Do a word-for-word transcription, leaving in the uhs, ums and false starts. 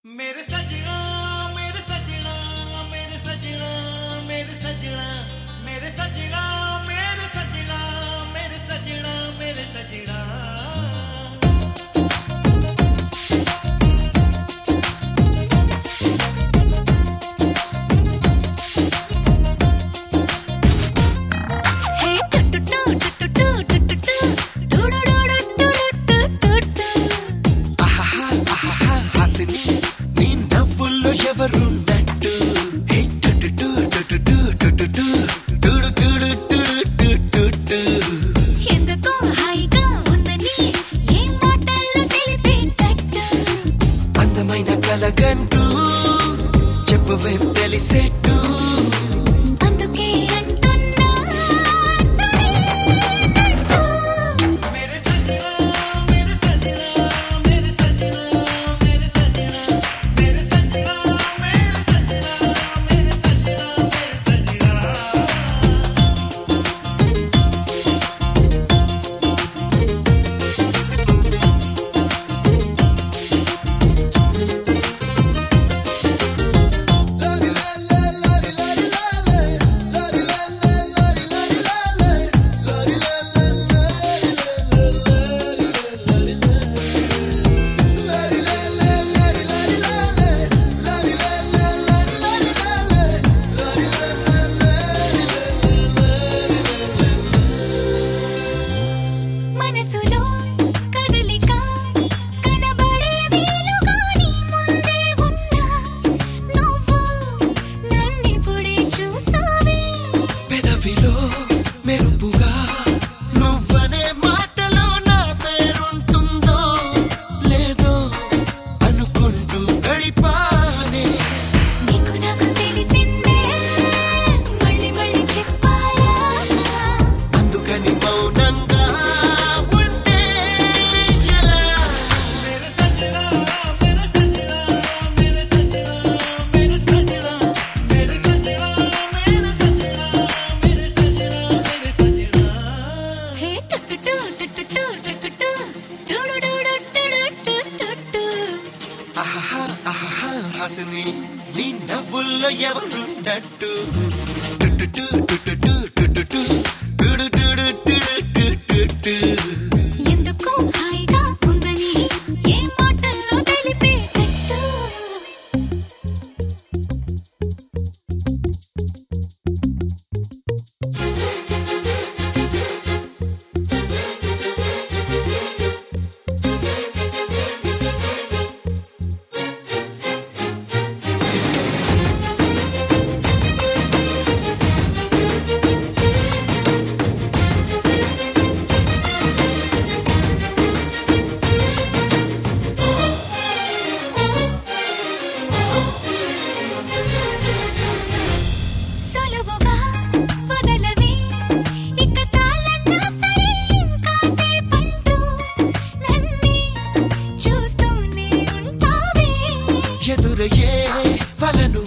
मेरे सजना मेरे सजना मेरे सजना मेरे सजना मेरे सजना मेरे सजना मेरे सजना मेरे सजना కలగంటూ చెప్పవేం తెలిసేట్టు అందుకే అంటున్నా मेरे सजना मेरे सजना मेरे सजना मेरे सजना मेरे सजना मेरे सजना मेरे सजना मेरे सजना మనసులో కదలిక కనబడే వీలుగాని ముందే ఉన్నా నువ్వు నన్నిప్పుడే చూసావే పెదవిలో మెరుపుగా నువ్వనే మాటలో నా పేరుంటుందో లేదో అనుకుంటూ గడిపానే నీకు నాకు తెలిసిందే మళ్ళీ మళ్ళీ చెప్పాలా అందుకని మౌనంగా ఉంటే ఎలా मेरे सजना मेरे सजना मेरे सजना मेरे सजना मेरे सजना मेरे सजना मेरे सजना मेरे सजना హే టుటుటు టుటుటు టుటుటు టుడుడుడుడుడుడుడుడు ఆహా ఆహా హాసిని నీ నవ్వుల్లో ఎవరున్నట్టు టుటుటు టుటుటు టుటుటు టుడుడుడుడుడుడుడు ఎందుకు హాయిగా ఉందని ఏ మాటల్లో తెలిపేటట్టు సులువుగా వదలవే ఇక చాలన్నా సరే ఇంకాసేపంటూ నన్నే చూస్తూనే ఉంటావే ఎదురయ్యే వలను